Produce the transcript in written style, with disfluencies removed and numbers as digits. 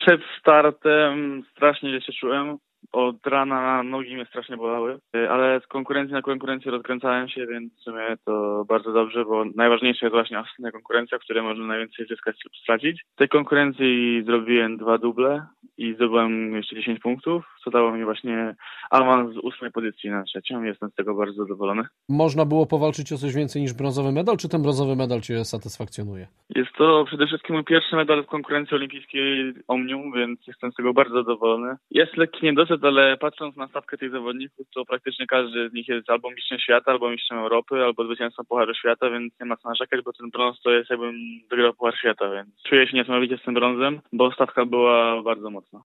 Przed startem strasznie źle się czułem. Od rana nogi mnie strasznie bolały, ale z konkurencji na konkurencję rozkręcałem się, więc w sumie to bardzo dobrze, bo najważniejsza jest właśnie ostatnia konkurencja, w której można najwięcej zyskać lub stracić. W tej konkurencji zrobiłem 2 duble i zdobyłem jeszcze 10 punktów, co dało mi właśnie awans z 8. pozycji na 3. Jestem z tego bardzo zadowolony. Można było powalczyć o coś więcej niż brązowy medal, czy ten brązowy medal Cię satysfakcjonuje? Jest to przede wszystkim mój pierwszy medal w konkurencji olimpijskiej Omnium, więc jestem z tego bardzo zadowolony. Jest lekki niedosyt, ale patrząc na stawkę tych zawodników, to praktycznie każdy z nich jest albo mistrzem świata, albo mistrzem Europy, albo zwycięzcą Pucharu Świata, więc nie ma co narzekać, bo ten brąz to jest jakbym wygrał Puchar Świata, więc czuję się niesamowicie z tym brązem, bo stawka była bardzo mocna.